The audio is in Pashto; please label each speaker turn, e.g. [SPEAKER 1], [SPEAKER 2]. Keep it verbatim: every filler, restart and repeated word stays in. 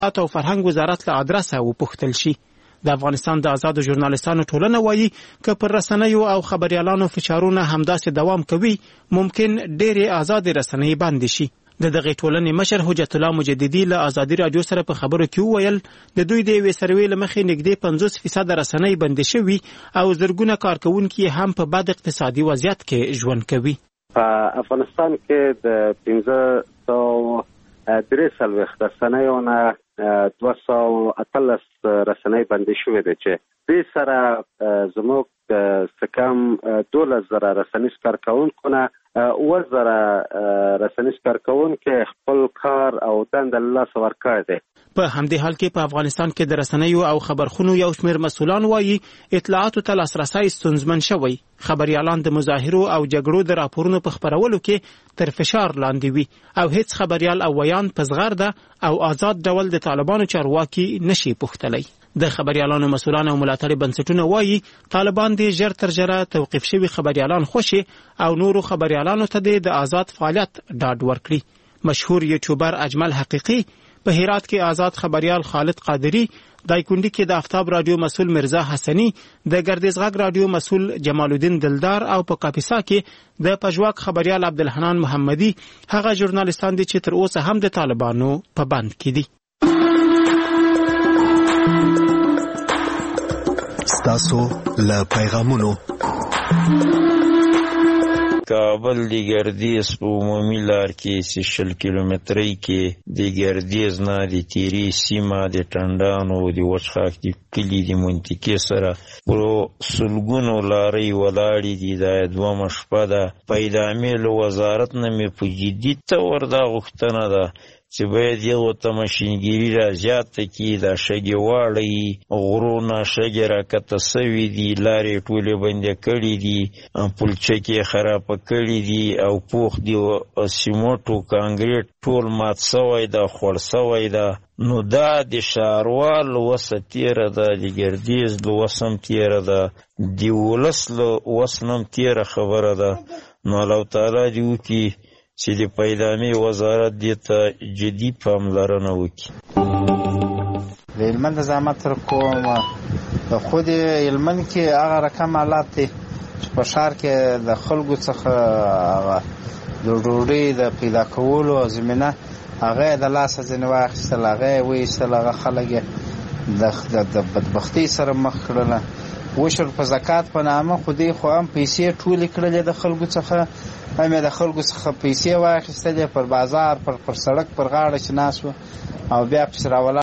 [SPEAKER 1] او فرهنګ وزارت له ادرسه وپوښتل شي. د افغانستان د آزادو ژورنالستانو ټولنه وایي که پر رسنیو او خبریالانو فشارونه همداسې دوام کوي ممکن ډېرې آزادې رسنۍ بندې شي. د دغې ټولنې مشر حجت الله مجددي له ازادي راډیو سره په خبرو کې وویل د دوی د یوې سروې له مخې نږدې پنځوس فیصده رسنۍ بندې شوي او زرګونه کارکوونکي هم په بد اقتصادي وضعیت کې ژوند کوي.
[SPEAKER 2] په افغانستان کې د پنځه سوه درې څلوېښت رسنیو نه دوه سوه اتلس رسنۍ بندې شوې دي چې دې سره زموږ څه کم دولس زره رسنیز کارکوونکو نه اووه زره رسنیز کارکوونکي خپل کار او دنده له لاسه ورکړی دی.
[SPEAKER 1] په همدې حال کې په افغانستان کې د رسنیو او خبرخونو یو شمېر مسؤلان وایي اطلاعاتو ته لاسرسی ستونزمن شوی. خبریالان د مظاهرو او جګړو د راپورونو په خپرولو کې تر فشار لاندې وي او هیڅ خبریال او ویان په زغرده او آزاد ډول د طالبانو چارواکي نشي پوښتلی. د خبریالانو مسؤلان او ملاتړي بنسټونه وایي طالبان دې ژر تر ژره توقیف شوي خبریالان خوشي او نورو خبریالانو ته د آزاد فعالیت ډاډ ورکړي. مشهور یوټیوبر اجمل حقیقي په هرات کې آزاد خبریال خالد قادری، دایکندي کې د آفتاب رادیو مسؤل مرزا حسنی، د ګردیز غږ رادیو مسؤل جمال الدین دلدار او په کاپیسا کې د پژواک خبریال عبدالحنان محمدي هغه ژورنالستان دي چې تر اوسه هم د طالبانو په بند کې دي.
[SPEAKER 3] ستاسو له پیغامونو
[SPEAKER 4] کابل دی ګردیز په عمومي لار کې شل کیلومترۍ کې د ګردیز نه د تیری سیمه د ټنډانو د وچخاک د کلي د منطقې سره په سلګونو لارۍ ولاړې دي. دا دومره شپه ده. پیدامې له وزارت نه مې په جدي تور دا غوښتنه ده چې باید یو ته ماشینګیري را زیاته کړي. دا شګې واړی غرونه شګې راکته سوي دي، لارې ټولې بندې کړي دي، پلچکې خرابه کړي دي او پوخ دي سیمټو کانکریټ ټول مات سوی ده، خوړ سوی ده. نو دا د ښاروال له وسه تېره ده، د ګردیز له وسه هم تېره ده، د ولس له وسه هم تېره خبره ده. نو الله تعالی دې وکړي چې د پیدامې وزارت دې ته جدي پاملرنه وکړي.
[SPEAKER 5] د هلمند د زحمت سره کوم د خود هلمند کې هغه رقم حالات دي چې په ښار کې د خلکو څخه د ډوډۍ د پیدا کولو زمینه هغه د لاسه ځینې واخیستل، هغه یې وایستل، هغه خلک د بدبختۍ سره مخ کړله. وشر په زکات په نامه خو دې خو هم پیسې ټولې کړلې د خلکو څخه، هم د خلکو څخه پیسې واخیستلې، پر بازار پر پر سړک پر غاړه چې ناست و او بیا پسې راولاړ